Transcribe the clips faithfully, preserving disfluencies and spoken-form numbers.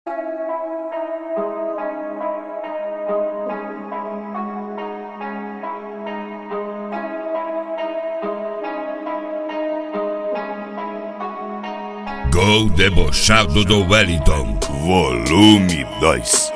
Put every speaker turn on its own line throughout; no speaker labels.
Gol debochado do Wellington, volume dois.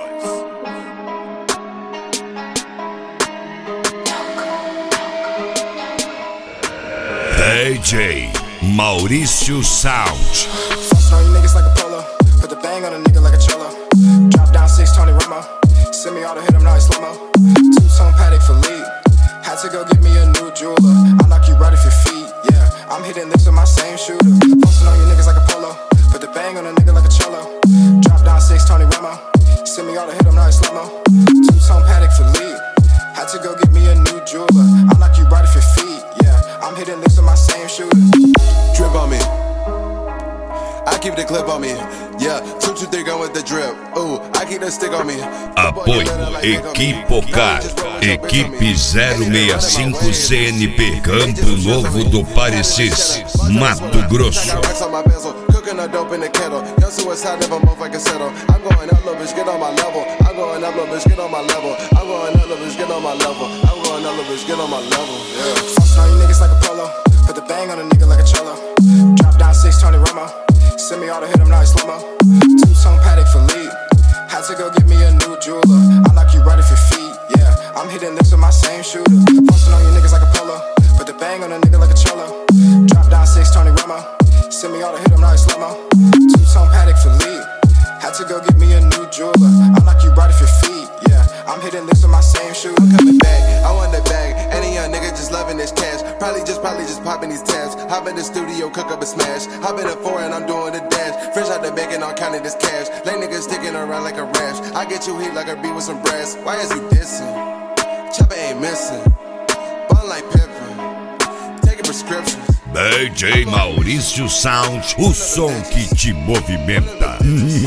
D J Maurício Sound.
Fussing on you niggas like a polo. Put the bang on a nigga like a cello. Drop down six, Tony Romo. Send me all to hit him now in slow-mo. Two-tone Patek for lead. Had to go get me a new jeweler. I'll knock you right off your feet, yeah. I'm hitting licks with my same shooter. Fussing on you niggas like a polo. Put the bang on a nigga like a cello. Drop down six, Tony Romo. Send me all to hit him now in slow-mo. Two-tone Patek for lead. Had to go get me a new jeweler. I'll knock you right off your feet, yeah. I'm hitting licks with my same shooter.
Drip on me, I keep the clip on me. Yeah, two two three gun with the drip. Ooh, I keep the stick on me.
Apoio Equipocar, equipe zero seis cinco C N P, Campo Novo do Parecis, Mato Grosso.
Cooking a dope in the kettle. Young suicide never move like a settle. I'm going up, little bitch, get on my level. I'm going up, little bitch, get on my level. I'm going up, little bitch, get on my level. I'm going up, little bitch, get on my level. Yeah.
Fussing on you niggas like a polo. Put the bang on a nigga like a cello. Drop down six, Tony Romo. Send me all to hit him now in slow-mo. Two-tone Patek for lead. Had to go get me a new jeweler. I'll knock you right off your feet, yeah. I'm hitting licks with my same shooter. Fussing on you niggas like a polo. Put the bang on a nigga like a cello. Drop down six, Tony Romo. Send me all to hit him now in slow-mo. Two-tone Patek for lead. Had to go get me a new jeweler. I'll knock you right off your feet, yeah. I'm hitting licks with my same shooter.
I'm coming back, I want the bag. Any young nigga just loving this cash. Probably just, probably just popping these tabs. Hop in the studio, cook up a smash. Hop in the foreign, I'm doing the dash. Fresh out the bacon, I'm counting this cash. Lame niggas sticking around like a rash. I get you heat like a beat with some brass. Why is you dissing? Chopper ain't missing. Bun like Pippin. Taking prescriptions.
D J Maurício Sound, o som que te movimenta.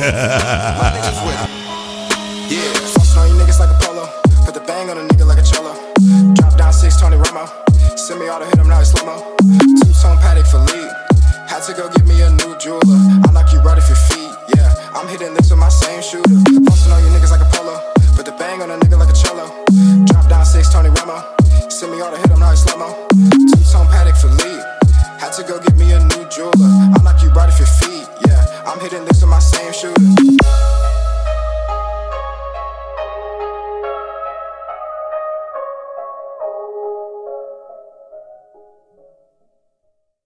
Yeah, fussing on you niggas like a polo. Put the bang on a nigga like a cello. Drop down six, Tony Romo. Send me all to hit him now in slow-mo. Two-tone Patek for lead. Had to go get me a new jeweler. I'll knock you right off your feet, yeah. I'm hitting licks with my same shooter. Fussing on you niggas like a polo. Put the bang on a nigga like a cello. Drop down six, Tony Romo. Send me all to hit him now in slow-mo. Two-tone Patek for lead. Had to go get me a new jeweler. I'll knock you right off your feet, yeah. I'm hitting licks with my